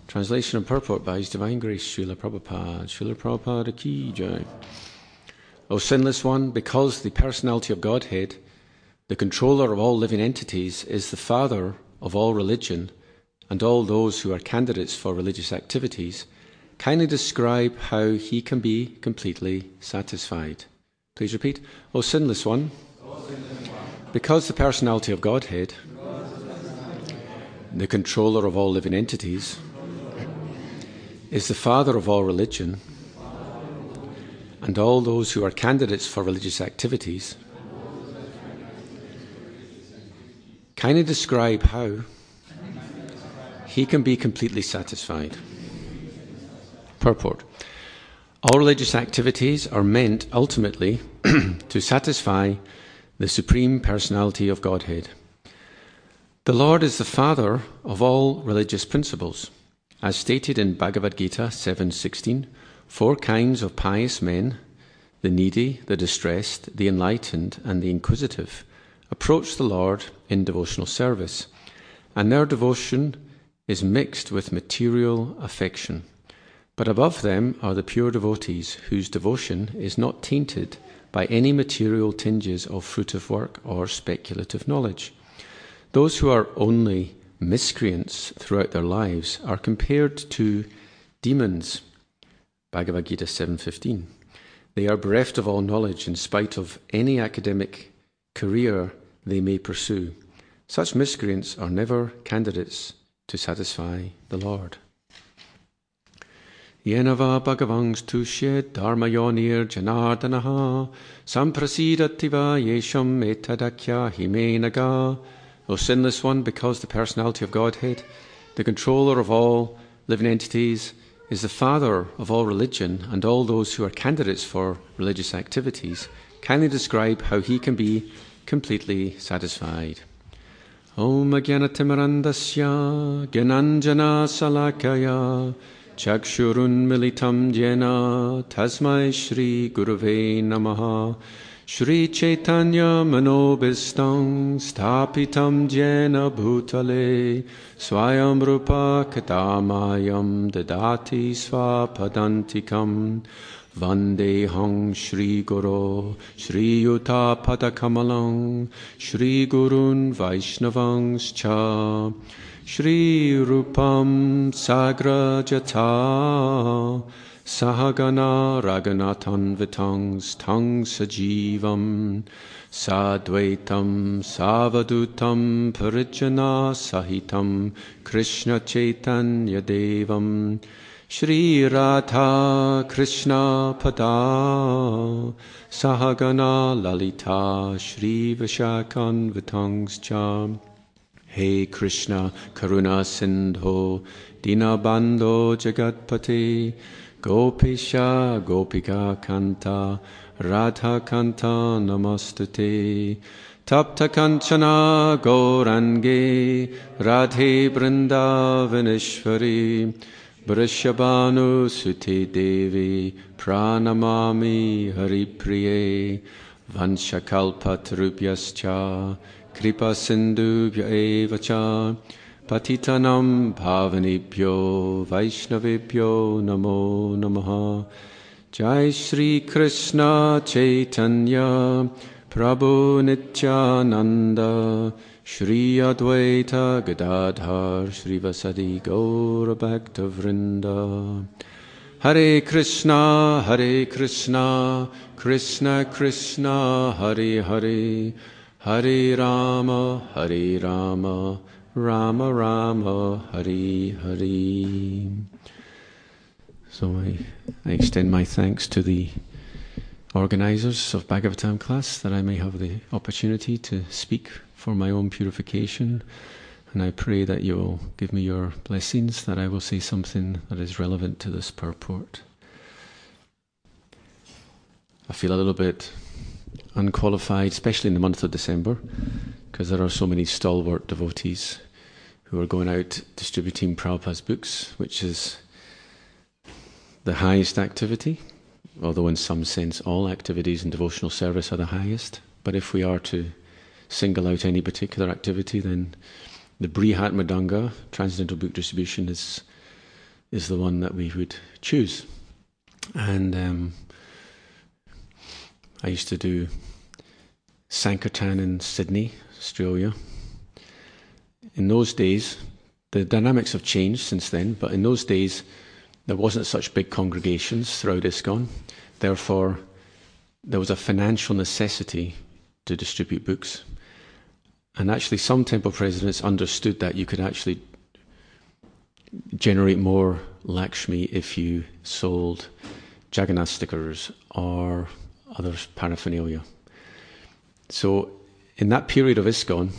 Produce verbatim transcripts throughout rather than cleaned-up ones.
Translation and purport by His Divine Grace, Srila Prabhupada, Srila Prabhupada Ki Jai. O sinless one, because the personality of Godhead, the controller of all living entities, is the father of all religion and all those who are candidates for religious activities, kindly describe how he can be completely satisfied. Please repeat. O sinless one, o sinless one. Because the personality of Godhead, the controller of all living entities, is the father of all religion and all those who are candidates for religious activities, kindly describe how he can be completely satisfied. Purport. All religious activities are meant ultimately to satisfy the Supreme Personality of Godhead. The Lord is the father of all religious principles. As stated in Bhagavad Gita seven sixteen, four kinds of pious men, the needy, the distressed, the enlightened, and the inquisitive, approach the Lord in devotional service, and their devotion is mixed with material affection. But above them are the pure devotees, whose devotion is not tainted by any material tinges of fruitive work or speculative knowledge. Those who are only miscreants throughout their lives are compared to demons. Bhagavad Gita seven fifteen. They are bereft of all knowledge in spite of any academic career they may pursue. Such miscreants are never candidates to satisfy the Lord. Yenava bhagavangs tushyed dharmayonir janardanaha samprasidativa yesham etadakya himenaga. O sinless one, because the personality of Godhead, the controller of all living entities, is the father of all religion and all those who are candidates for religious activities, kindly describe how he can be completely satisfied. Om Ajnanatimirandasya Gyananjana Salakaya Chakshurun Militam Jena Tasmai Shri Gurave Namaha Shri Chaitanya Manobhistang Stapitam Jena Bhutale Swayam Rupa Katamayam Dadati Swapadantikam Vandehang Shri Guru Shri Yuta Padakamalang Shri Gurun Vaishnavang Cha Shri Rupam Sagra Jata Sahagana Raghunathan Vitangs Tang Sajivam Sadvaitam Savadutam Parijana Sahitam Krishna Chaitanya Devam Shri Radha Krishna Pada Sahagana Lalita Shri Vishakan Vitangs Cha. Hey Krishna Karuna Sindho Dinabandho Jagatpate Gopisha Gopika Kanta Radha Kanta Namastute Tapta Kanchana Gaurange Radhe Vrindavaneshwari Vrishabhanu Sute Devi Pranamami Haripriye Vanshakalpatarubhyascha Kripa Sindhubhya Evacha Patitanam Bhavanebhyo Vaishnavebhyo Namo Namaha. Jai Shri Krishna Chaitanya Prabhu Nityananda Shri Advaita Gadadhar Shri Vasadi Gaura Bhakta Vrinda. Hare Krishna Hare Krishna Krishna Krishna Hare Hare Hare Rama Hare Rama Rama Rama Hare Hare. So I, I extend my thanks to the organizers of Bhagavatam class that I may have the opportunity to speak for my own purification, and I pray that you will give me your blessings, that I will say something that is relevant to this purport. I feel a little bit unqualified, especially in the month of December, because there are so many stalwart devotees who are going out distributing Prabhupada's books, which is the highest activity, although in some sense all activities in devotional service are the highest. But if we are to single out any particular activity, then the Brihat Madanga, Transcendental Book Distribution, is is the one that we would choose. And um, I used to do Sankirtan in Sydney, Australia. In those days, the dynamics have changed since then, but in those days, there wasn't such big congregations throughout ISKCON. Therefore, there was a financial necessity to distribute books. And actually, some temple presidents understood that you could actually generate more Lakshmi if you sold Jagannath stickers or other paraphernalia. So, in that period of ISKCON,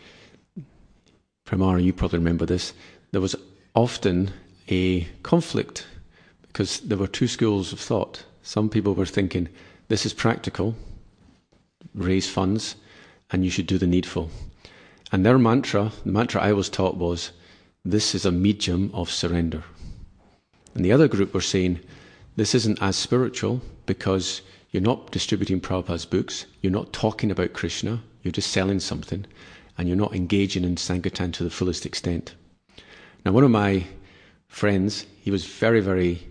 Pramara, you probably remember this, there was often a conflict because there were two schools of thought. Some people were thinking, this is practical, raise funds, and you should do the needful. And their mantra, the mantra I was taught was, this is a medium of surrender. And the other group were saying, this isn't as spiritual because you're not distributing Prabhupada's books, you're not talking about Krishna, you're just selling something, and you're not engaging in Sankirtan to the fullest extent. Now, one of my friends, he was very, very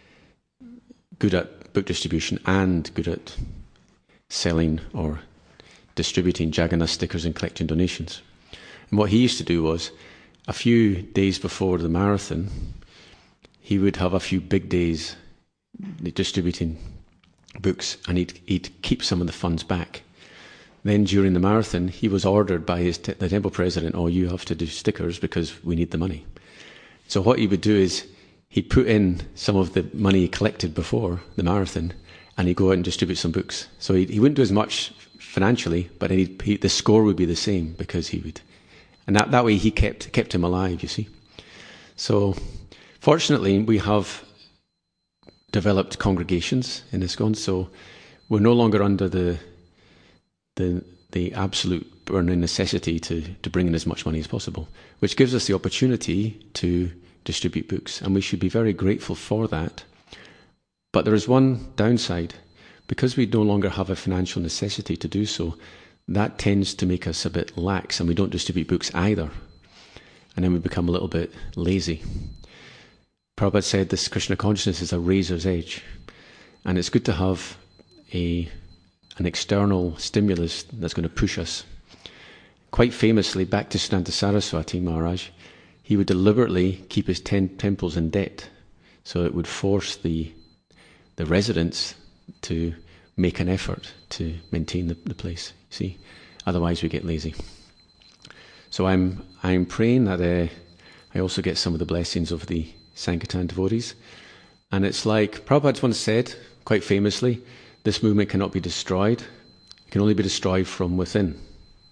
good at book distribution and good at selling or distributing Jagannath stickers and collecting donations. And what he used to do was, a few days before the marathon, he would have a few big days distributing books, and he'd, he'd keep some of the funds back. Then during the marathon, he was ordered by his te- the temple president, oh, you have to do stickers because we need the money. So what he would do is he'd put in some of the money he collected before the marathon, and he'd go out and distribute some books. So he, he wouldn't do as much financially, but he'd, he, the score would be the same because he would. And that, that way he kept kept him alive, you see. So fortunately, we have developed congregations in ISKCON, so we're no longer under the the the absolute burning necessity to, to bring in as much money as possible, which gives us the opportunity to distribute books, and we should be very grateful for that. But there is one downside. Because we no longer have a financial necessity to do so, that tends to make us a bit lax, and we don't distribute books either. And then we become a little bit lazy. Prabhupada said this Krishna consciousness is a razor's edge, and it's good to have a an external stimulus that's going to push us. Quite famously, back to Siddhanta Saraswati Maharaj, he would deliberately keep his ten temples in debt, so it would force the the residents to make an effort to maintain the, the place. You see, otherwise we get lazy. So I'm I'm praying that uh, I also get some of the blessings of the Sankirtan devotees. And it's like Prabhupada once said, quite famously, this movement cannot be destroyed. It can only be destroyed from within.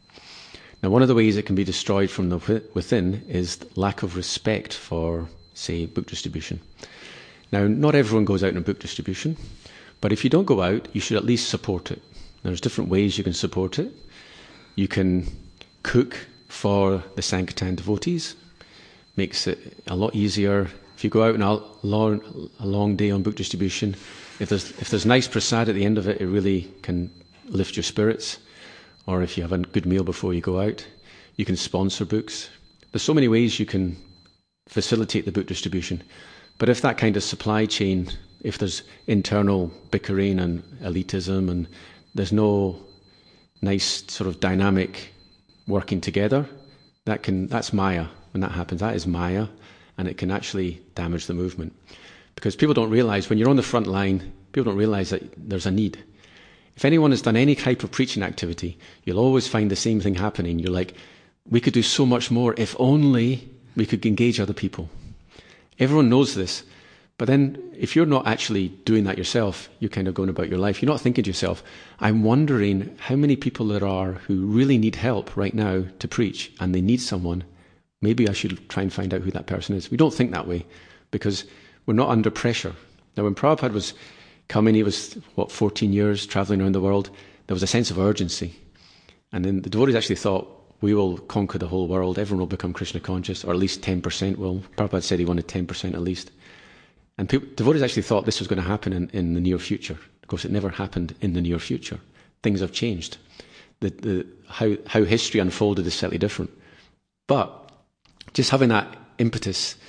Now, one of the ways it can be destroyed from the within is lack of respect for, say, book distribution. Now, not everyone goes out in book distribution, but if you don't go out, you should at least support it. There's different ways you can support it. You can cook for the Sankirtan devotees. Makes it a lot easier. If you go out on a long, a long day on book distribution, if there's if there's nice prasad at the end of it, it really can lift your spirits. Or if you have a good meal before you go out, you can sponsor books. There's so many ways you can facilitate the book distribution. But if that kind of supply chain, if there's internal bickering and elitism and there's no nice sort of dynamic working together, that can that's Maya. When that happens, that is Maya, and it can actually damage the movement. Because people don't realize, when you're on the front line, people don't realize that there's a need. If anyone has done any type of preaching activity, you'll always find the same thing happening. You're like, we could do so much more if only we could engage other people. Everyone knows this. But then if you're not actually doing that yourself, you're kind of going about your life. You're not thinking to yourself, I'm wondering how many people there are who really need help right now to preach, and they need someone. Maybe I should try and find out who that person is. We don't think that way because we're not under pressure. Now, when Prabhupada was coming, he was, what, fourteen years traveling around the world, there was a sense of urgency. And then the devotees actually thought, we will conquer the whole world, everyone will become Krishna conscious, or at least ten percent will. Prabhupada said he wanted ten percent at least. And people, devotees actually thought this was going to happen in, in the near future. Of course, it never happened in the near future. Things have changed. The, the, how, how history unfolded is slightly different. But just having that impetus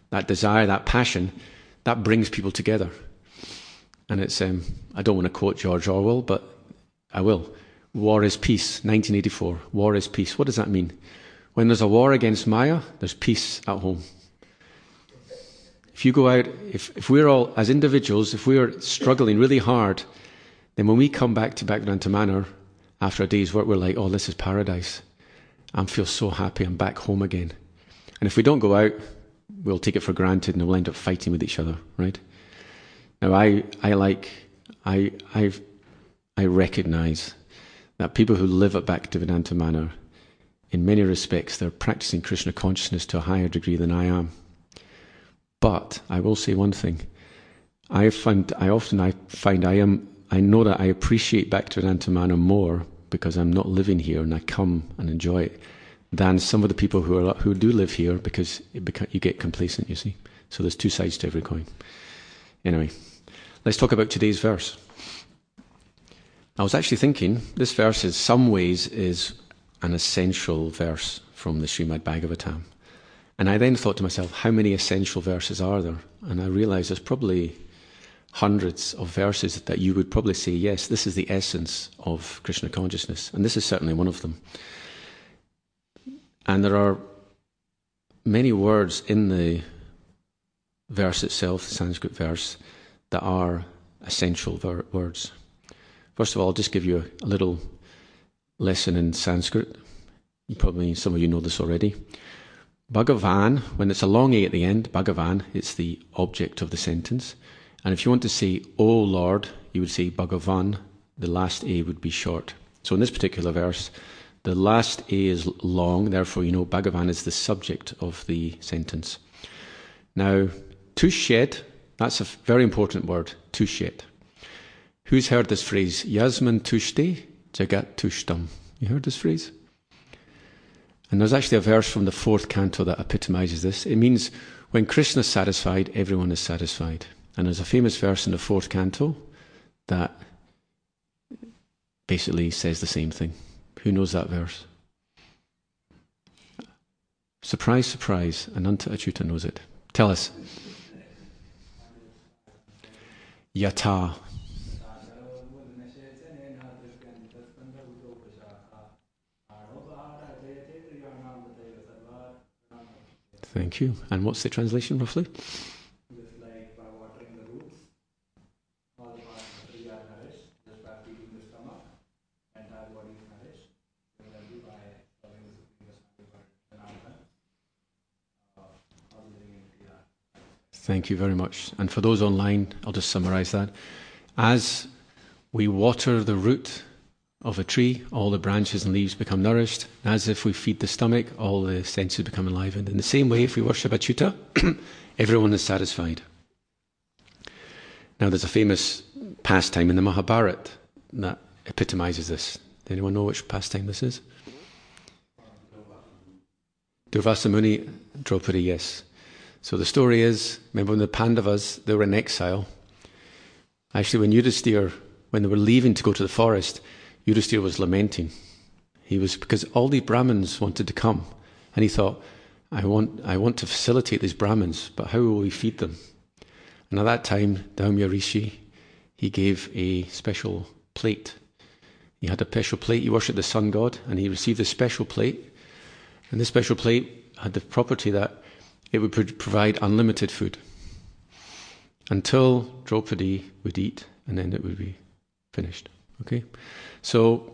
that desire, that passion, that brings people together. And it's, um, I don't want to quote George Orwell, but I will. War is peace, nineteen eighty-four. War is peace. What does that mean? When there's a war against Maya, there's peace at home. If you go out, if, if we're all, as individuals, if we're struggling really hard, then when we come back to Bhaktivedanta Manor after a day's work, we're like, oh, this is paradise. I feel so happy, I'm back home again. And if we don't go out, we'll take it for granted and we'll end up fighting with each other, right? Now, I, I like, I, I've, I recognise that people who live at Bhaktivedanta Manor, in many respects, they're practicing Krishna consciousness to a higher degree than I am. But I will say one thing: I find, I often, I find, I am, I know that I appreciate Bhaktivedanta Manor more because I'm not living here and I come and enjoy it, than some of the people who are who do live here, because it beca- you get complacent. You see, so there's two sides to every coin. Anyway, let's talk about today's verse. I was actually thinking, this verse in some ways is an essential verse from the Srimad Bhagavatam. And I then thought to myself, how many essential verses are there? And I realised there's probably hundreds of verses that you would probably say, yes, this is the essence of Krishna consciousness. And this is certainly one of them. And there are many words in the verse itself, the Sanskrit verse, that are essential ver- words. First of all, I'll just give you a, a little lesson in Sanskrit. You probably, some of you know this already. Bhagavan, when it's a long A at the end, Bhagavan, it's the object of the sentence. And if you want to say, O Lord, you would say Bhagavan, the last A would be short. So in this particular verse, the last A is long, therefore you know Bhagavan is the subject of the sentence. Now, tushed, that's a very important word, tushed. Who's heard this phrase? Yasman tushte, jagat tushtam. You heard this phrase? And there's actually a verse from the fourth canto that epitomizes this. It means when Krishna is satisfied, everyone is satisfied. And there's a famous verse in the fourth canto that basically says the same thing. Who knows that verse? Surprise, surprise, Ananta Achyuta knows it. Tell us. Yata. Thank you. And what's the translation roughly? Just like by watering the roots, all the parts of the tree are nourished, just by feeding the stomach, entire body is nourished. Similarly, by serving the Supreme Personality of Godhead, all the living entities are. Thank you very much. And for those online, I'll just summarize that. As we water the root of a tree, all the branches and leaves become nourished. As if we feed the stomach, all the senses become enlivened. In the same way, if we worship Achyuta, everyone is satisfied. Now, there's a famous pastime in the Mahabharata that epitomizes this. Does anyone know which pastime this is? Durvasa Muni, Draupadi, yes. So the story is, remember when the Pandavas, they were in exile. Actually, when Yudhisthira, when they were leaving to go to the forest, Yudhisthira was lamenting. He was, because all these Brahmins wanted to come, and he thought, I want, I want to facilitate these Brahmins, but how will we feed them? And at that time, Daumya Rishi, he gave a special plate. He had a special plate. He worshipped the sun god, and he received a special plate. And this special plate had the property that it would pro- provide unlimited food until Draupadi would eat, and then it would be finished. Okay, so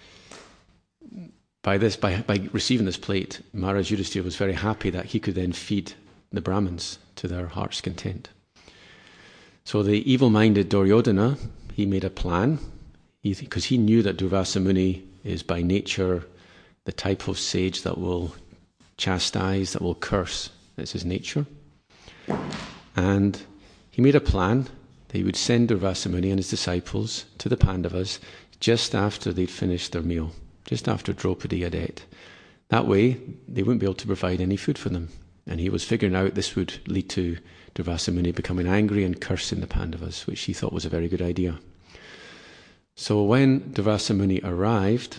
by this, by by receiving this plate, Maharaj Yudhisthira was very happy that he could then feed the Brahmins to their heart's content. So the evil-minded Duryodhana, he made a plan, because he, he knew that Durvasa Muni is by nature the type of sage that will chastise, that will curse. That's his nature. And he made a plan that he would send Durvasa Muni and his disciples to the Pandavas just after they'd finished their meal, just after Draupadi had ate. That way, they wouldn't be able to provide any food for them. And he was figuring out this would lead to Durvasa Muni becoming angry and cursing the Pandavas, which he thought was a very good idea. So when Durvasa Muni arrived,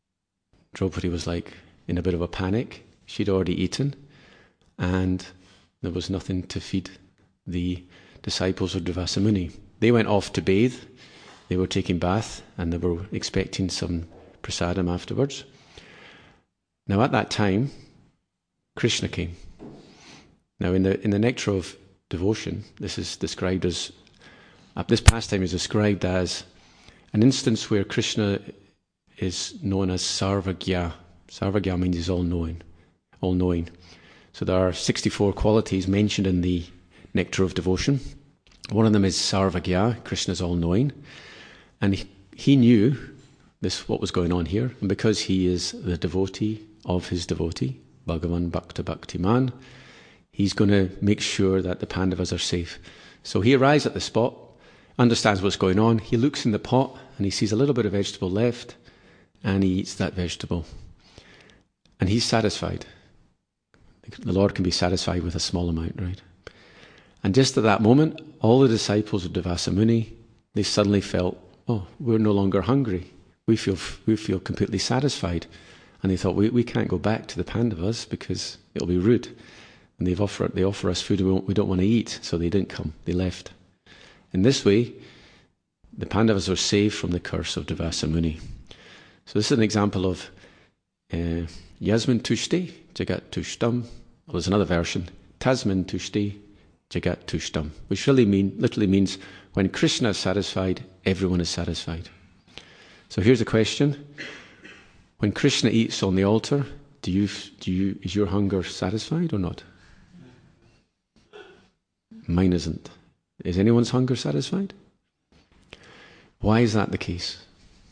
Draupadi was like in a bit of a panic. She'd already eaten. And There was nothing to feed the disciples of Durvasa Muni. They went off to bathe. They were taking bath and they were expecting some prasadam afterwards. Now at that time, Krishna came. Now in the in the Nectar of Devotion, this is described as, uh, this pastime is described as an instance where Krishna is known as Sarvagya. Sarvagya means he's all-knowing, all-knowing. So there are sixty-four qualities mentioned in the Nectar of Devotion. One of them is Sarvagya, Krishna's all-knowing. And he, he knew this what was going on here. And because he is the devotee of his devotee, Bhagavan Bhakta Bhaktiman, he's going to make sure that the Pandavas are safe. So he arrives at the spot, understands what's going on. He looks in the pot and he sees a little bit of vegetable left and he eats that vegetable. And he's satisfied. The Lord can be satisfied with a small amount, right? And just at that moment, all the disciples of Durvasa Muni, they suddenly felt, oh, we're no longer hungry. We feel we feel completely satisfied. And they thought, we, we can't go back to the Pandavas because it'll be rude. And they've offered, they offer us food we don't, we don't want to eat. So they didn't come. They left. In this way, the Pandavas were saved from the curse of Durvasa Muni. So this is an example of uh, Yasmin Tushti, Jagat Tushtam. Well, there's another version, Tasmin Tushti, Jagat Tushtam, which really mean, literally means when Krishna is satisfied, everyone is satisfied. So here's a question. When Krishna eats on the altar, do you, do you, is your hunger satisfied or not? Mine isn't. Is anyone's hunger satisfied? Why is that the case?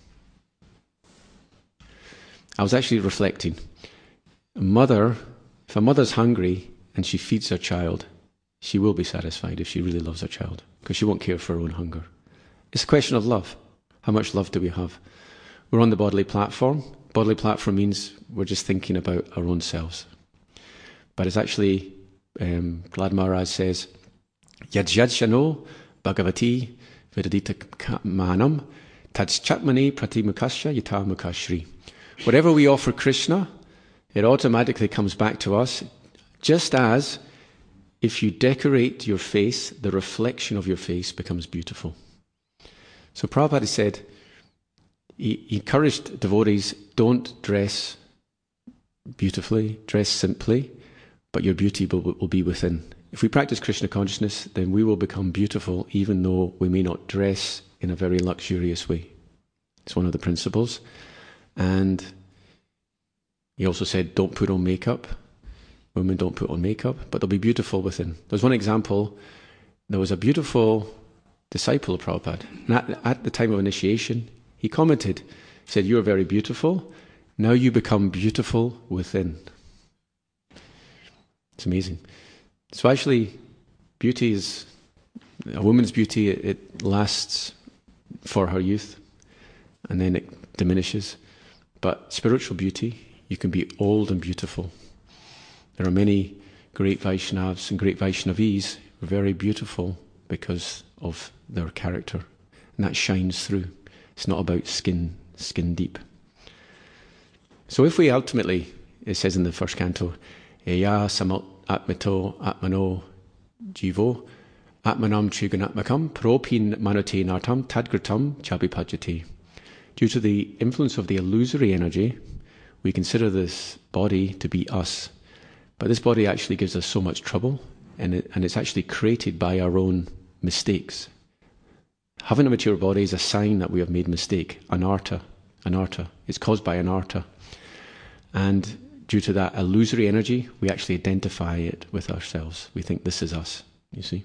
I was actually reflecting. A mother, if a mother's hungry and she feeds her child, she will be satisfied if she really loves her child, because she won't care for her own hunger. It's a question of love. How much love do we have? We're on the bodily platform. Bodily platform means we're just thinking about our own selves. But it's actually, um, Prahlad Maharaj says, Yajyajshano Bhagavati Vedadita Manam Tajchatmani Pratimukasya Yata Mukashri. Whatever we offer Krishna, it automatically comes back to us, just as if you decorate your face, the reflection of your face becomes beautiful. So Prabhupada said, he encouraged devotees, don't dress beautifully, dress simply, but your beauty will, will be within. If we practice Krishna consciousness, then we will become beautiful even though we may not dress in a very luxurious way. It's one of the principles. And he also said, don't put on makeup. Women don't put on makeup, but they'll be beautiful within. There's one example. There was a beautiful disciple of Prabhupada. And at, at the time of initiation, he commented, he said, you're very beautiful. Now you become beautiful within. It's amazing. So actually, beauty is, a woman's beauty, it, it lasts for her youth, and then it diminishes. But spiritual beauty, you can be old and beautiful. There are many great Vaishnavas and great Vaishnavis who are very beautiful because of their character. And that shines through. It's not about skin, skin deep. So if we ultimately, it says in the first canto, Eya samot atmito atmano jivo atmanam trigunatmakam propin manote nartam tadgritam chabipajati. Due to the influence of the illusory energy, we consider this body to be us. But this body actually gives us so much trouble, and, it, and it's actually created by our own mistakes. Having a mature body is a sign that we have made a mistake, anartha. Anartha. It's caused by anartha. And due to that illusory energy, we actually identify it with ourselves. We think this is us, you see.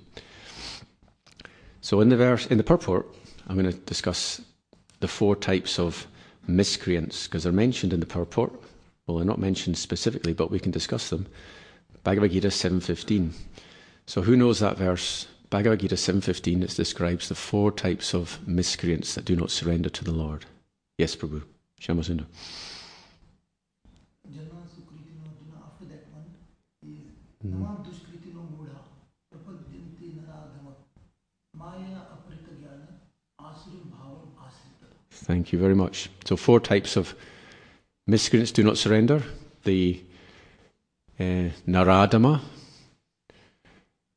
So in the verse, in the purport, I'm going to discuss the four types of miscreants, because they're mentioned in the purport. Well, they're not mentioned specifically, but we can discuss them. Bhagavad Gita seven fifteen. So who knows that verse? Bhagavad Gita seven fifteen, it describes the four types of miscreants that do not surrender to the Lord. Yes, Prabhu. Shyamasundar. After that one is Namam Dushkritino Mudha Prapadyanti Naradhama Maya Aprita Jnana Asuram Bhavam Asrita. Thank you very much. So four types of miscreants do not surrender. The uh, Naradama,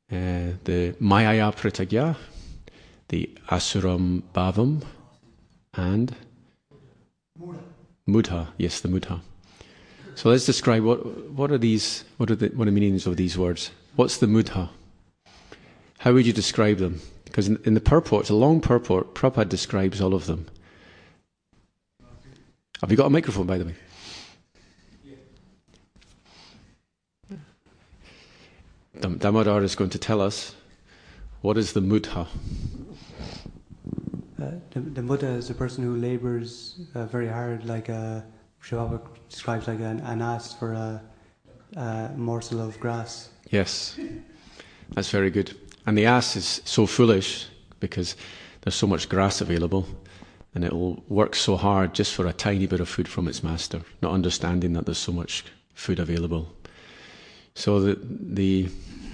uh, the Mayaya Pritagya, the Asuram Bhavam, and Mudha. Mudha. Yes, the Mudha. So let's describe what what are these. What are the what are the meanings of these words? What's the Mudha? How would you describe them? Because in, in the purport, it's a long purport. Prabhupada describes all of them. Have you got a microphone, by the way? Dam- Damodar is going to tell us what is the Mudha. Uh, the, the Buddha is a person who labours uh, very hard, like uh, Shivaba describes like an, an ass for a, a morsel of grass. Yes, that's very good. And the ass is so foolish because there's so much grass available, and it will work so hard just for a tiny bit of food from its master, not understanding that there's so much food available. So the, the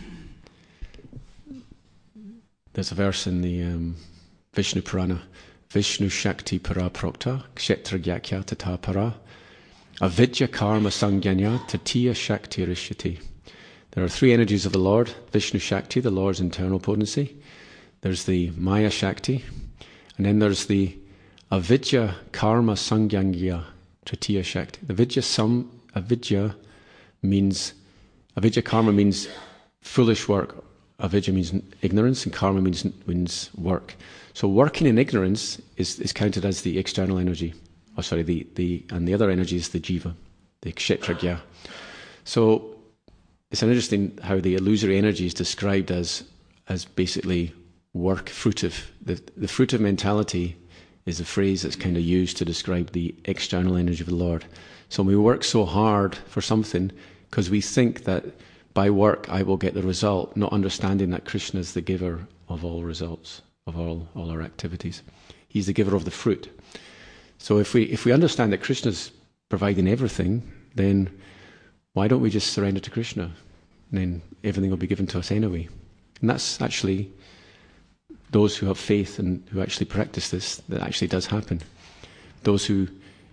there's a verse in the um, Vishnu Purana, Vishnu Shakti Para Prokta, Kshetra Gyakya Tata Para, Avidya Karma Sangyanya Tatiya Shakti Rishyati. There are three energies of the Lord: Vishnu Shakti, the Lord's internal potency. There's the Maya Shakti, and then there's the Avidya Karma Sangyanya Tatiya Shakti. The Vidya Sam, Avidya means, Avidya Karma means foolish work. Avidya means ignorance, and karma means means work. So working in ignorance is, is counted as the external energy. Oh, sorry, the, the and the other energy is the jiva, the kshetragya. So it's an interesting how the illusory energy is described as as basically work, fruitive. The the fruitive mentality is a phrase that's kind of used to describe the external energy of the Lord. So we work so hard for something because we think that by work I will get the result, not understanding that Krishna is the giver of all results, of all, all our activities. He's the giver of the fruit. So if we if we understand that Krishna's providing everything, then why don't we just surrender to Krishna? And then everything will be given to us anyway. And that's actually those who have faith and who actually practice this, that actually does happen. Those who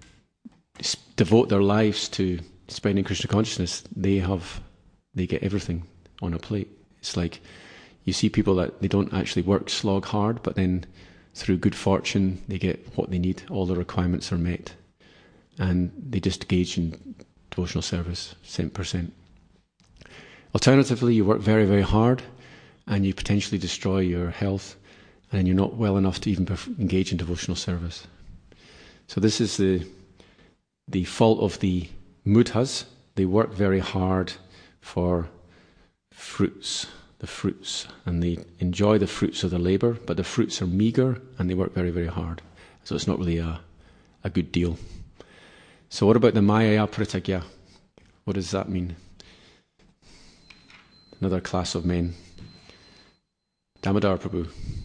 devote their lives to spreading Krishna consciousness, they have they get everything on a plate. It's like you see people that they don't actually work, slog hard, but then through good fortune they get what they need, all the requirements are met, and they just engage in devotional service, cent percent. Alternatively, you work very, very hard and you potentially destroy your health, and you're not well enough to even engage in devotional service. So this is the the fault of the mudhas. They work very hard for fruits, the fruits, and they enjoy the fruits of their labour, but the fruits are meagre and they work very, very hard. So it's not really a, a good deal. So what about the Mayaya Pritagya? What does that mean? Another class of men. Damodar Prabhu.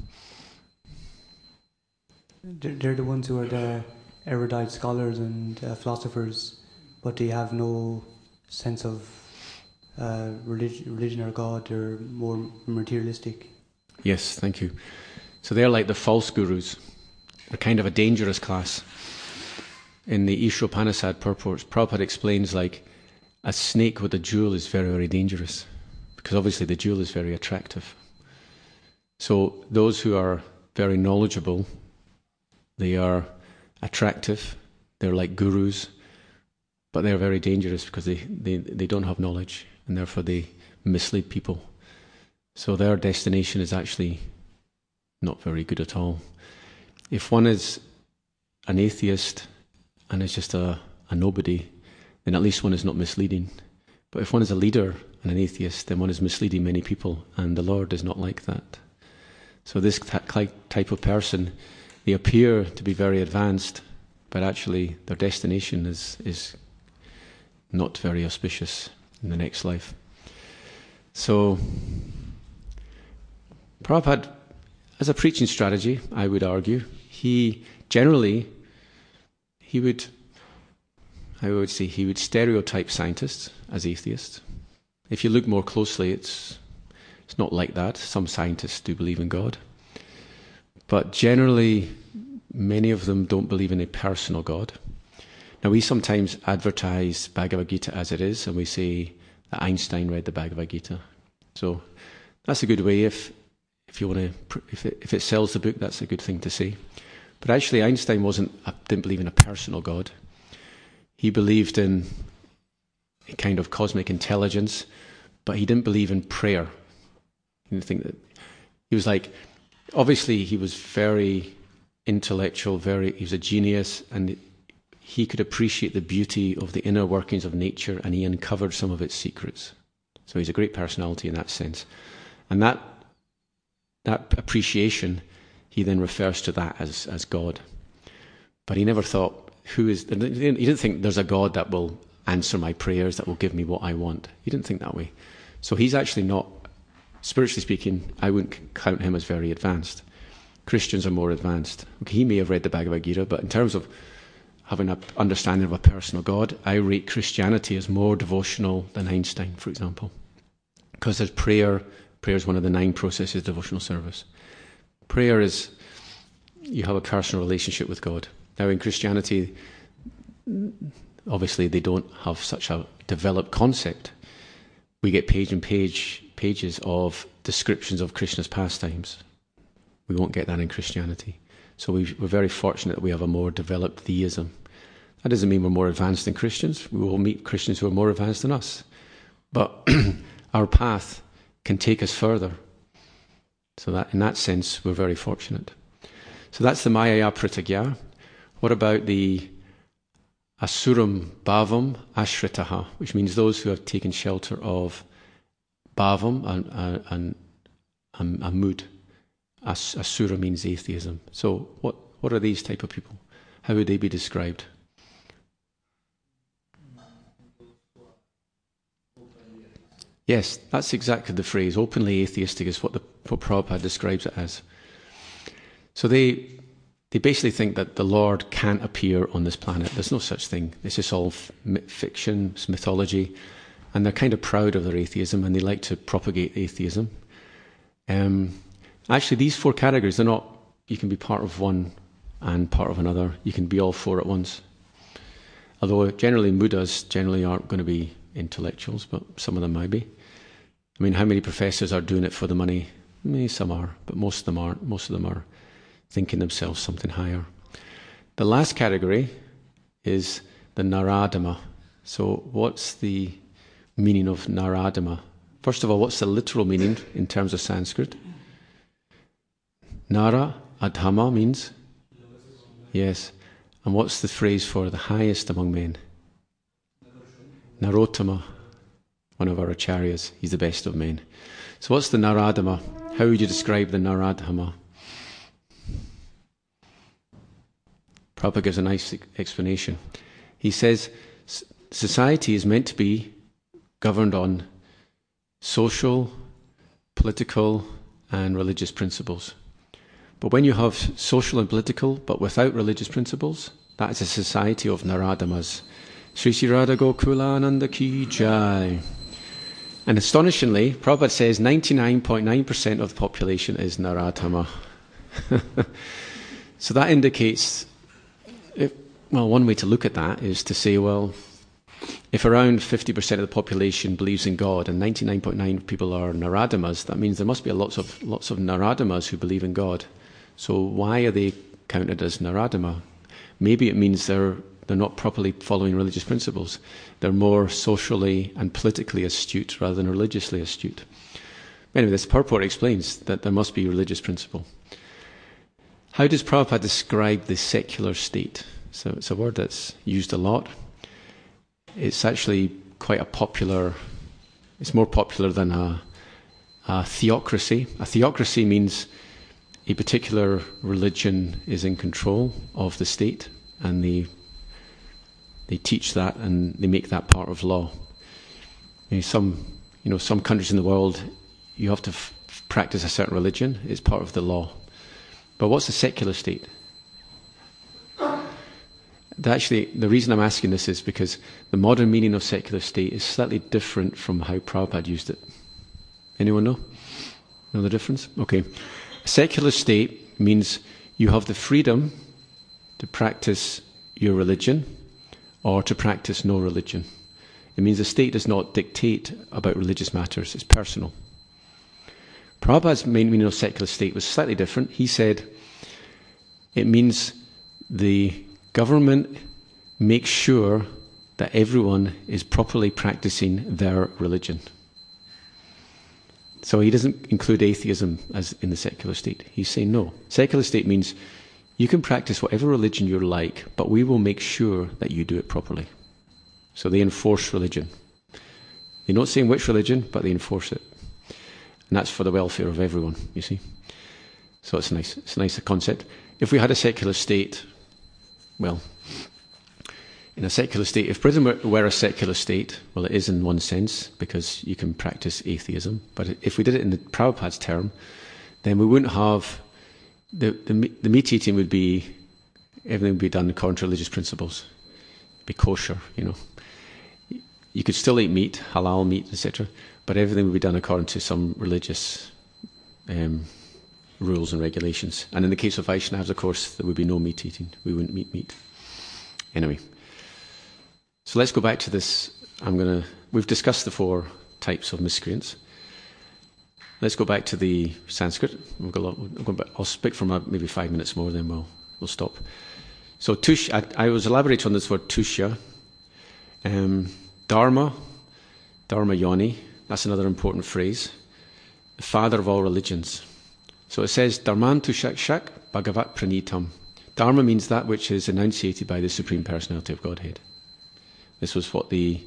They're, they're the ones who are the erudite scholars and uh, philosophers, but they have no sense of uh, religion, religion or God. They're more materialistic. Yes, thank you. So they're like the false gurus. They're kind of a dangerous class. In the Ishropanishad purports, Prabhupada explains like a snake with a jewel is very, very dangerous, because obviously the jewel is very attractive. So those who are very knowledgeable, they are attractive, they're like gurus, but they're very dangerous because they, they, they don't have knowledge, and therefore they mislead people. So their destination is actually not very good at all. If one is an atheist and is just a, a nobody, then at least one is not misleading. But if one is a leader and an atheist, then one is misleading many people, and the Lord is not like that. So this type of person, they appear to be very advanced, but actually their destination is, is not very auspicious in the next life. So Prabhupada, as a preaching strategy, I would argue, he generally, he would, I would say, he would stereotype scientists as atheists. If you look more closely, it's it's not like that. Some scientists do believe in God. But generally, many of them don't believe in a personal God. Now, we sometimes advertise Bhagavad Gita as it is, and we say that Einstein read the Bhagavad Gita. So That's a good way if if you want to if it, if it sells the book. That's a good thing to say. But actually, Einstein wasn't didn't believe in a personal God. He believed in a kind of cosmic intelligence, but he didn't believe in prayer. He didn't think that he was like. Obviously, he was very intellectual. Very, he was a genius, and he could appreciate the beauty of the inner workings of nature, and he uncovered some of its secrets. So he's a great personality in that sense. And that that appreciation, he then refers to that as, as God. But he never thought, who is... He didn't think there's a God that will answer my prayers, that will give me what I want. He didn't think that way. So he's actually not, spiritually speaking, I wouldn't count him as very advanced. Christians are more advanced. Okay, he may have read the Bhagavad Gita, but in terms of having an understanding of a personal God, I rate Christianity as more devotional than Einstein, for example. Because there's prayer. Prayer is one of the nine processes of devotional service. Prayer is, you have a personal relationship with God. Now in Christianity, obviously they don't have such a developed concept. We get page and page, pages of descriptions of Krishna's pastimes. We won't get that in Christianity. So we've, we're very fortunate that we have a more developed theism. That doesn't mean we're more advanced than Christians. We will meet Christians who are more advanced than us. But our path can take us further. So that, in that sense, we're very fortunate. So that's the Mayaya Pritagya. What about the Asuram Bhavam Ashritaha, which means those who have taken shelter of Bhavam and, and, and, and mood. As, Asura means atheism. So what, what are these type of people? How would they be described? Yes, that's exactly the phrase. Openly atheistic is what, the, what Prabhupada describes it as. So they they basically think that the Lord can't appear on this planet. There's no such thing. It's just all f- fiction, it's mythology. And they're kind of proud of their atheism, and they like to propagate atheism. Um, actually, these four categories, they're not, you can be part of one and part of another. You can be all four at once. Although generally Mudas generally aren't going to be intellectuals, but some of them might be. I mean, how many professors are doing it for the money? Maybe some are, but most of them aren't. Most of them are thinking themselves something higher. The last category is the Naradama. So what's the meaning of Naradama? First of all, what's the literal meaning in terms of Sanskrit? Nara, Adhama means? Yes. And what's the phrase for the highest among men? Narottama, one of our acharyas. He's the best of men. So what's the Naradama? How would you describe the Naradhama? Prabhupada gives a nice explanation. He says, society is meant to be governed on social, political, and religious principles. But when you have social and political, but without religious principles, that is a society of Naradamas. Sri Sri Radha Gokulananda Ki Jai. And astonishingly, Prabhupada says ninety-nine point nine percent of the population is Naradhama. So that indicates, if, well, one way to look at that is to say, well, if around fifty percent of the population believes in God and ninety-nine point nine people are Naradamas, that means there must be lots of lots of Naradamas who believe in God. So why are they counted as Naradama? Maybe it means they're they're not properly following religious principles. They're more socially and politically astute rather than religiously astute. Anyway, this purport explains that there must be religious principle. How does Prabhupada describe the secular state? So it's a word that's used a lot. It's actually quite a popular, it's more popular than a, a theocracy. A theocracy means a particular religion is in control of the state, and they they teach that and they make that part of law. You know, some you know some countries in the world, you have to f- practice a certain religion. It's part of the law. But what's the secular state? Actually, the reason I'm asking this is because the modern meaning of secular state is slightly different from how Prabhupada used it. Anyone know? Know the difference? Okay. A secular state means you have the freedom to practice your religion or to practice no religion. It means the state does not dictate about religious matters. It's personal. Prabhupada's main meaning of secular state was slightly different. He said it means the government makes sure that everyone is properly practicing their religion. So he doesn't include atheism as in the secular state. He's saying no. Secular state means you can practice whatever religion you like, but we will make sure that you do it properly. So they enforce religion. They're not saying which religion, but they enforce it. And that's for the welfare of everyone, you see. So it's nice. It's a nice concept. If we had a secular state, well, in a secular state, if Britain were, were a secular state, well, it is in one sense, because you can practice atheism. But if we did it in the Prabhupada's term, then we wouldn't have, the, the, the meat eating would be, everything would be done according to religious principles. It'd be kosher, you know. You could still eat meat, halal meat, et cetera, but everything would be done according to some religious um, rules and regulations. And in the case of Vaishnavas, of course, there would be no meat eating. We wouldn't eat meat. Anyway. So let's go back to this. I'm going to. We've discussed the four types of miscreants. Let's go back to the Sanskrit. We've got a lot, we'll go back, I'll speak for maybe five minutes more, then we'll we'll stop. So tush. I, I was elaborating on this word tushya. Um, dharma, dharma yoni. That's another important phrase. The father of all religions. So it says dharman tushak shak bhagavat pranitam. Dharma means that which is enunciated by the Supreme Personality of Godhead. This was what the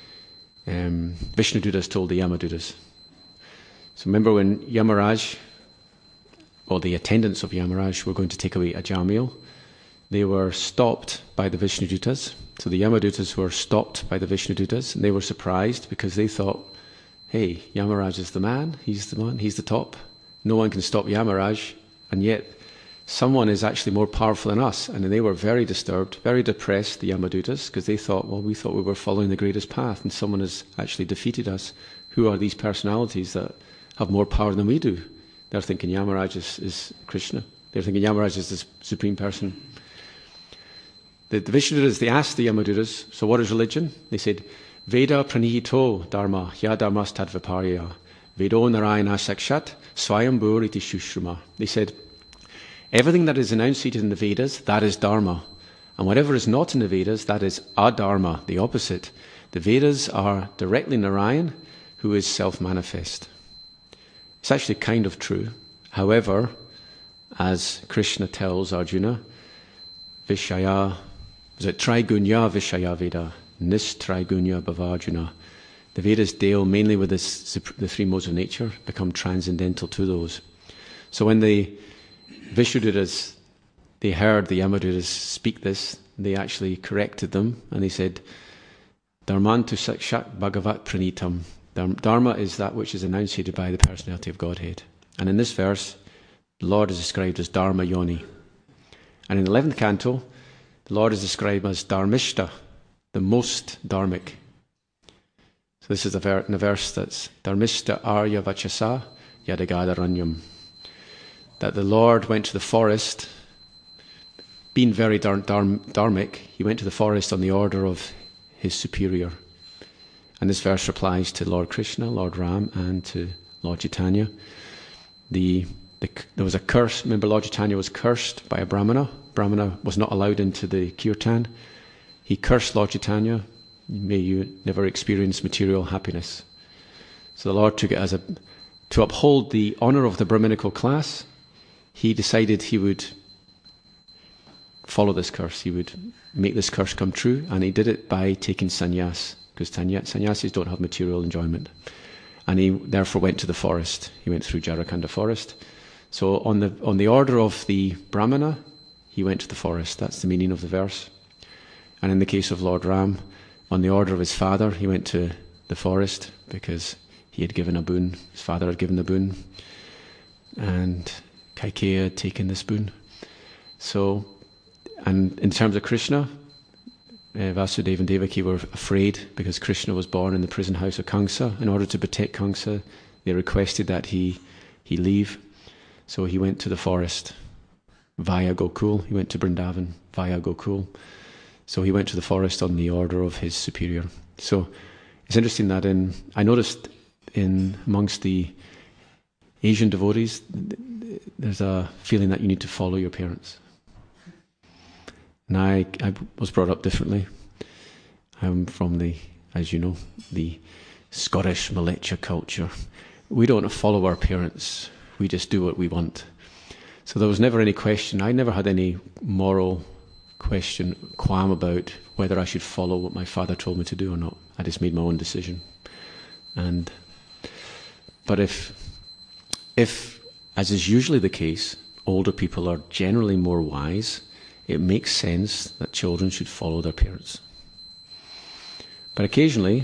um, Vishnudutas told the Yamadutas. So remember when Yamaraj, or the attendants of Yamaraj, were going to take away Ajamil, they were stopped by the Vishnudutas. So the Yamadutas were stopped by the Vishnudutas, and they were surprised because they thought, hey, Yamaraj is the man, he's the man, he's the top. No one can stop Yamaraj, and yet someone is actually more powerful than us. And they were very disturbed, very depressed, the Yamadutas, because they thought, well, we thought we were following the greatest path, and someone has actually defeated us. Who are these personalities that have more power than we do? They're thinking Yamaraj is, is Krishna. They're thinking Yamaraj is the Supreme Person. The, the Vishnudutas, they asked the Yamadutas, so what is religion? They said, Veda pranihito dharma, ya dharmas tadviparya, Vedo narayana sakshat, swayambhur iti shushruma. They said, everything that is enunciated in the Vedas, that is Dharma. And whatever is not in the Vedas, that is Adharma, the opposite. The Vedas are directly Narayan, who is self-manifest. It's actually kind of true. However, as Krishna tells Arjuna, Vishaya, is it Trigunya Vishaya Veda, Nis Trigunya Bhavarjuna. The Vedas deal mainly with this, the three modes of nature, become transcendental to those. So when the Vishnudutas, they heard the Yamadutas speak this, they actually corrected them, and they said, Dharmantu sakshat bhagavat pranitam. Dharma is that which is enunciated by the personality of Godhead. And in this verse, the Lord is described as Dharma Yoni. And in the eleventh canto, the Lord is described as Dharmishta, the most dharmic. So this is a ver- in a verse that's Dharmishta Arya Vachasa Yadagadharanyam. That the Lord went to the forest, being very dhar- dhar- dharmic, he went to the forest on the order of his superior. And this verse applies to Lord Krishna, Lord Ram, and to Lord Chaitanya. The, the, there was a curse. Remember, Lord Chaitanya was cursed by a Brahmana. Brahmana was not allowed into the kirtan. He cursed Lord Chaitanya, may you never experience material happiness. So the Lord took it as a, to uphold the honour of the Brahminical class, he decided he would follow this curse. He would make this curse come true, and he did it by taking sannyas, because sannyasis don't have material enjoyment. And he therefore went to the forest. He went through Jarakanda forest. So on the on the order of the Brahmana, he went to the forest. That's the meaning of the verse. And in the case of Lord Ram, on the order of his father, he went to the forest because he had given a boon. His father had given the boon. And Kaikeya had taken this boon. So, and in terms of Krishna, uh, Vasudeva and Devaki were afraid because Krishna was born in the prison house of Kamsa. In order to protect Kamsa, they requested that he, he leave. So he went to the forest via Gokul. He went to Vrindavan via Gokul. So he went to the forest on the order of his superior. So it's interesting that in, I noticed in amongst the Asian devotees, there's a feeling that you need to follow your parents. And I, I was brought up differently. I'm from the, as you know, the Scottish Maleccha culture. We don't follow our parents. We just do what we want. So there was never any question. I never had any moral question, qualm about whether I should follow what my father told me to do or not. I just made my own decision. And but if, if, as is usually the case, older people are generally more wise, it makes sense that children should follow their parents. But occasionally,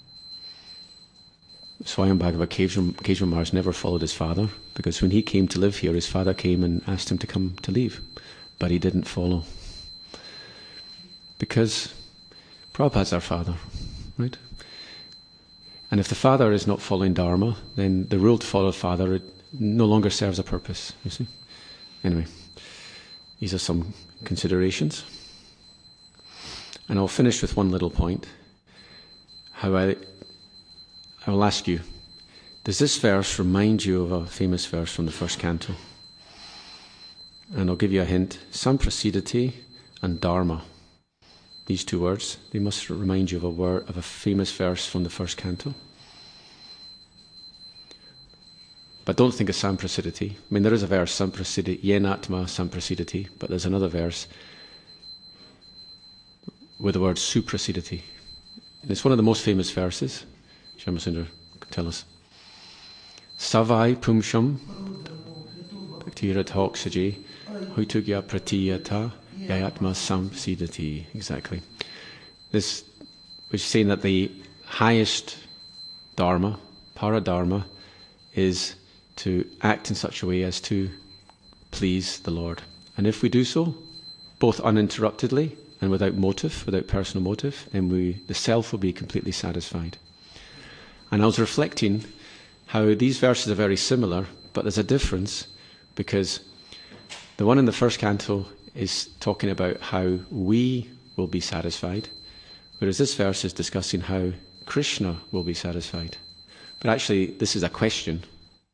Swayam Bhagavad Keshava Maharaj never followed his father, because when he came to live here, his father came and asked him to come to leave, but he didn't follow. Because Prabhupada's our father, right? And if the father is not following Dharma, then the rule to follow the father it no longer serves a purpose, you see. Anyway, these are some considerations. And I'll finish with one little point. How I, I will ask you, does this verse remind you of a famous verse from the first canto? And I'll give you a hint. Samprasidati and Dharma. These two words, they must remind you of a word, of a famous verse from the first canto. But don't think of Samprasidati. I mean, there is a verse, Samprasidati, Yenatma Samprasidati, but there's another verse with the word Suprasidati. And it's one of the most famous verses. Shyamasundar could tell us. Savai Pumsham Bhaktirat Hoksaji Hoitugya Pratiyata Yayatma Samprasidati. Exactly. This was saying that the highest Dharma, Paradharma, is to act in such a way as to please the Lord. And if we do so, both uninterruptedly and without motive, without personal motive, then we, the self will be completely satisfied. And I was reflecting how these verses are very similar, but there's a difference, because the one in the first canto is talking about how we will be satisfied, whereas this verse is discussing how Krishna will be satisfied. But actually, this is a question.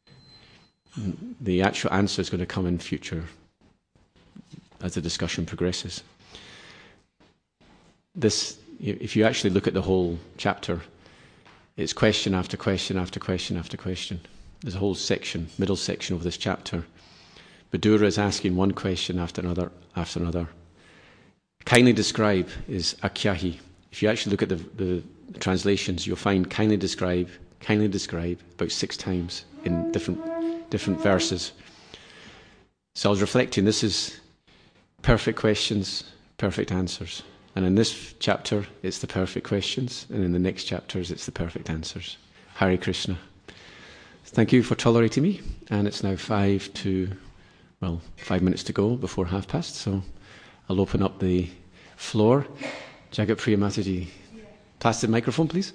The actual answer is going to come in future as the discussion progresses. This, if you actually look at the whole chapter, it's question after question after question after question. There's a whole section, middle section of this chapter. Vidura is asking one question after another after another. Kindly describe is akyahi. If you actually look at the, the translations, you'll find kindly describe, kindly describe about six times in different different verses. So I was reflecting, this is perfect questions, perfect answers. And in this chapter, it's the perfect questions, and in the next chapters, it's the perfect answers. Hare Krishna. Thank you for tolerating me, and it's now five to, well, five minutes to go before half past, so I'll open up the floor. Jagat Priya Mataji, pass the microphone, please.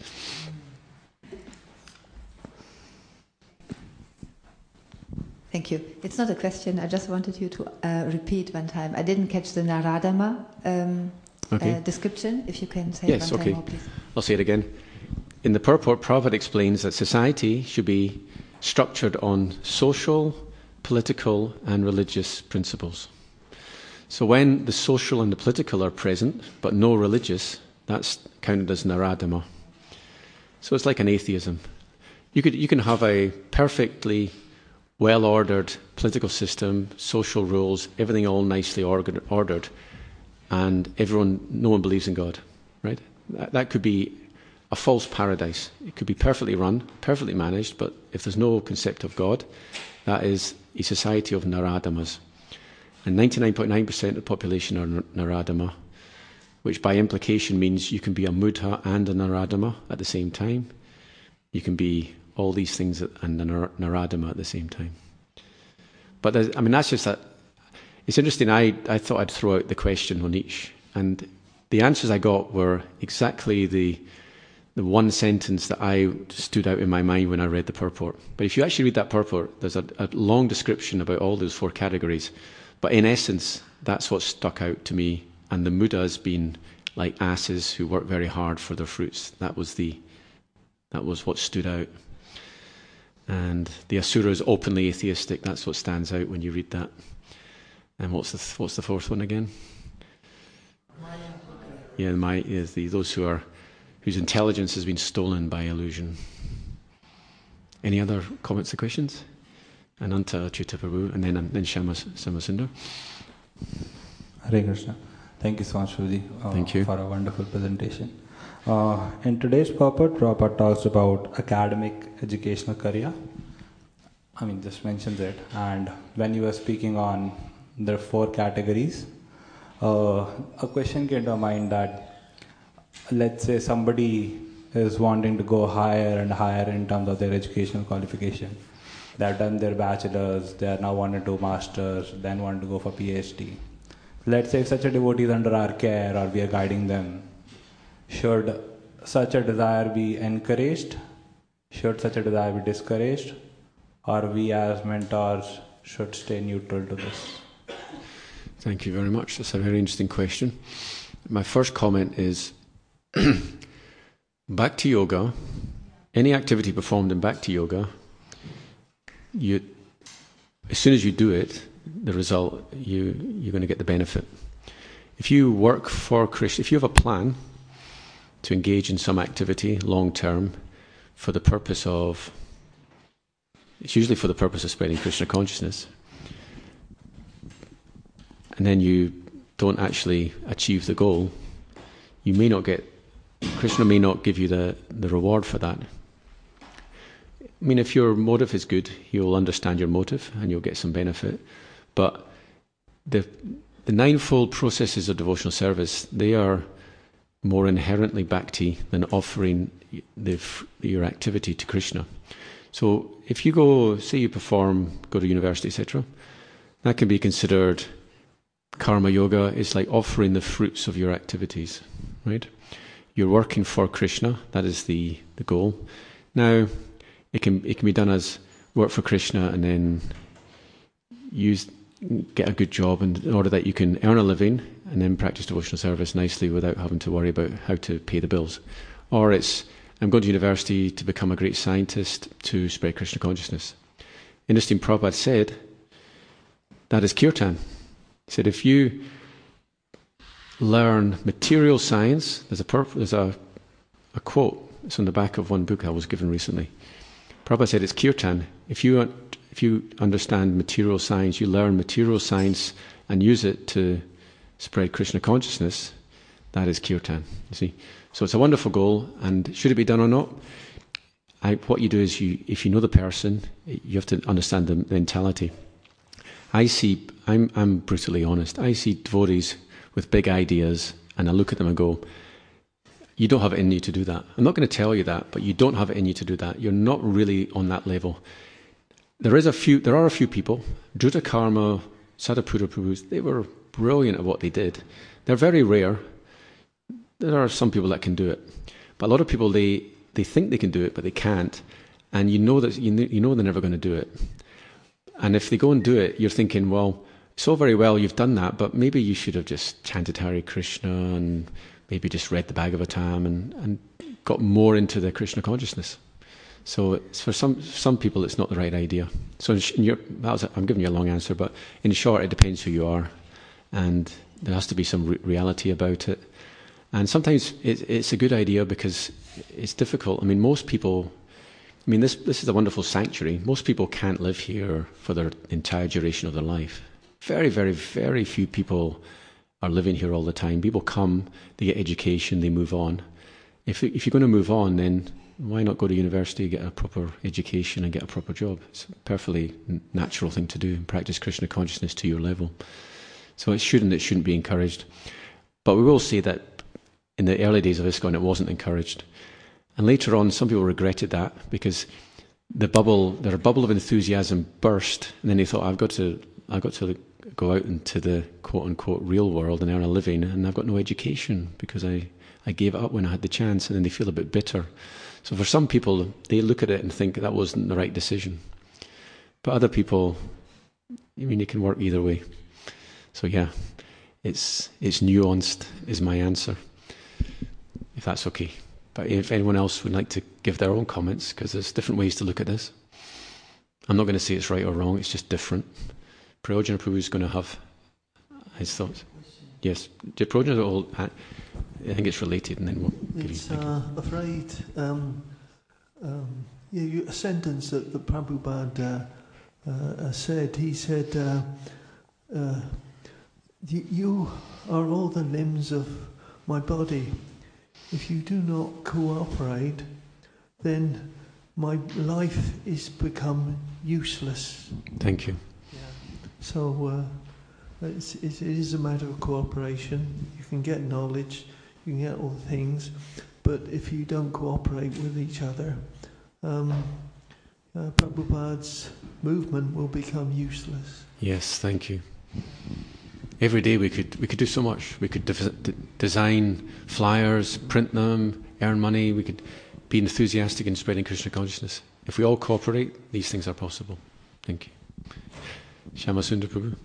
Thank you. It's not a question. I just wanted you to uh, repeat one time. I didn't catch the Naradama um, okay. uh, description. If you can say yes, it one okay. time more, please. I'll say it again. In the purport, Prabhupada explains that society should be structured on social, political, and religious principles. So when the social and the political are present, but no religious, that's counted as Naradama. So it's like an atheism. You could you can have a perfectly well-ordered political system, social rules, everything all nicely ordered, and everyone, no one believes in God, right? That, that could be a false paradise. It could be perfectly run, perfectly managed, but if there's no concept of God, that is a society of Naradamas. And ninety-nine point nine percent of the population are Naradama, which by implication means you can be a Mudha and a Naradama at the same time. You can be all these things and a Naradama at the same time. But I mean, that's just that. It's interesting. I, I thought I'd throw out the question on each, and the answers I got were exactly the the one sentence that I stood out in my mind when I read the purport. But if you actually read that purport, there's a, a long description about all those four categories. But in essence, that's what stuck out to me. And the Mudas being like asses who work very hard for their fruits. That was the that was what stood out. And the Asura is openly atheistic. That's what stands out when you read that. And what's the what's the fourth one again? Yeah, my is the those who are whose intelligence has been stolen by illusion. Any other comments or questions? Ananta Achyuta Prabhu, and then then Shamas Samasundar. Hare Krishna. Thank you so much, Prabhuji, uh, Thank you. for a wonderful presentation. Uh, in today's purport, Prabhupada talks about academic educational career. I mean, just mentions it. And when you were speaking on the four categories, uh, a question came to mind that, let's say somebody is wanting to go higher and higher in terms of their educational qualification. They have done their bachelor's, they are now wanting to do masters, then want to go for PhD. Let's say if such a devotee is under our care or we are guiding them, should such a desire be encouraged? Should such a desire be discouraged? Or we as mentors should stay neutral to this? Thank you very much. That's a very interesting question. My first comment is Bhakti Yoga, any activity performed in Bhakti Yoga, you, as soon as you do it, the result, you, you're going to get the benefit. If you work for Krishna, if you have a plan to engage in some activity long term for the purpose of, it's usually for the purpose of spreading Krishna consciousness, and then you don't actually achieve the goal, you may not get, Krishna may not give you the, the reward for that. I mean, if your motive is good, he'll understand your motive and you'll get some benefit. But the the ninefold processes of devotional service, they are more inherently bhakti than offering the, your activity to Krishna. So if you go, say you perform, go to university, et cetera, that can be considered karma yoga. It's like offering the fruits of your activities, right? You're working for Krishna, that is the, the goal. Now, it can it can be done as work for Krishna and then use get a good job and in order that you can earn a living and then practice devotional service nicely without having to worry about how to pay the bills. Or it's, I'm going to university to become a great scientist to spread Krishna consciousness. Interesting, Prabhupada said, that is kirtan. He said, if you learn material science, there's a purpose, there's a, a quote, it's on the back of one book I was given recently. Prabhupada said it's kirtan. If you if you understand material science, you learn material science and use it to spread Krishna consciousness, that is kirtan. You see, so it's a wonderful goal. And should it be done or not? I, what you do is, you, if you know the person, you have to understand the mentality. I see, I'm I'm brutally honest. I see devotees with big ideas, and I look at them and go, you don't have it in you to do that. I'm not going to tell you that, but you don't have it in you to do that. You're not really on that level. There is a few. There are a few people. Druta Karma, Sadapura Prabhus, they were brilliant at what they did. They're very rare. There are some people that can do it, but a lot of people they they think they can do it, but they can't. And you know that you know, you know they're never going to do it. And if they go and do it, you're thinking, well, it's all very well you've done that, but maybe you should have just chanted Hare Krishna and maybe just read the Bhagavatam and, and got more into the Krishna consciousness. So it's for some some people, it's not the right idea. So in your, that was a, I'm giving you a long answer, but in short, it depends who you are, and there has to be some re- reality about it. And sometimes it, it's a good idea because it's difficult. I mean, most people. I mean, this this is a wonderful sanctuary. Most people can't live here for their entire duration of their life. Very, very, very few people are living here all the time. People come, they get education, they move on. If if you're going to move on, then why not go to university, get a proper education and get a proper job? It's a perfectly natural thing to do and practice Krishna consciousness to your level. So it shouldn't, it shouldn't be encouraged. But we will say that in the early days of ISKCON, it wasn't encouraged. And later on, some people regretted that because the bubble, their bubble of enthusiasm burst, and then they thought, I've got to, I've got to go out into the quote-unquote real world and earn a living, and I've got no education because I, I gave it up when I had the chance, and then they feel a bit bitter. So for some people, they look at it and think that wasn't the right decision. But other people, I mean, you can work either way. So yeah, it's it's nuanced is my answer, if that's okay. But if anyone else would like to give their own comments, because there's different ways to look at this. I'm not going to say it's right or wrong, it's just different. Prayojana Prabhu is going to have his thoughts. Yes, the Prayojana all, I think it's related, and then we'll give it's, you... Uh, afraid, um, um, yeah, you, a sentence that, that Prabhupada uh, uh, said, he said, uh, uh, you, you are all the limbs of my body. If you do not cooperate, then my life is become useless. Thank you. Yeah. So uh, it's, it's, it is a matter of cooperation. You can get knowledge, you can get all the things, but if you don't cooperate with each other, um, uh, Prabhupada's movement will become useless. Yes, thank you. Every day we could we could do so much. We could de- de- design flyers, print them, earn money. We could be enthusiastic in spreading Krishna consciousness. If we all cooperate, these things are possible. Thank you. Shyamasundar Prabhu.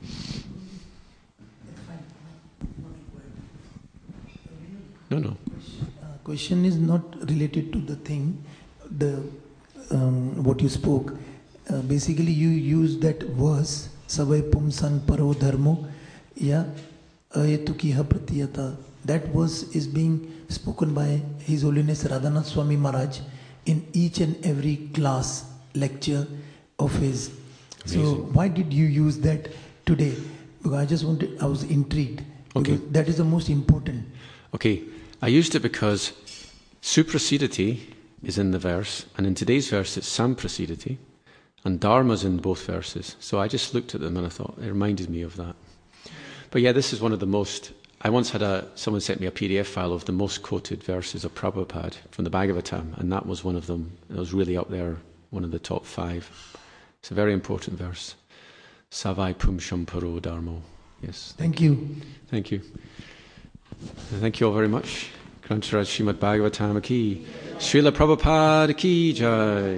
No, no. Uh, question is not related to the thing, the um, what you spoke. Uh, basically, you used that verse, Savai Pumsan Paro Dharmo, ya Ayetukiha Pratiyata. That verse is being spoken by His Holiness Radhanath Swami Maharaj in each and every class, lecture of his. Amazing. So why did you use that today? Because I just wanted, I was intrigued. Okay. That is the most important. Okay, I used it because suprasidity is in the verse, and in today's verse it's samprasidity, and dharma's in both verses. So I just looked at them and I thought, it reminded me of that. But yeah, this is one of the most, I once had a, someone sent me a P D F file of the most quoted verses of Prabhupada from the Bhagavatam, and that was one of them. It was really up there, one of the top five. It's a very important verse. Savai Pumsham Paro Dharmo. Yes. Thank you. Thank you. And thank you all very much. Grantaraj Srimad Bhagavatam ki. Srila Prabhupada ki jai.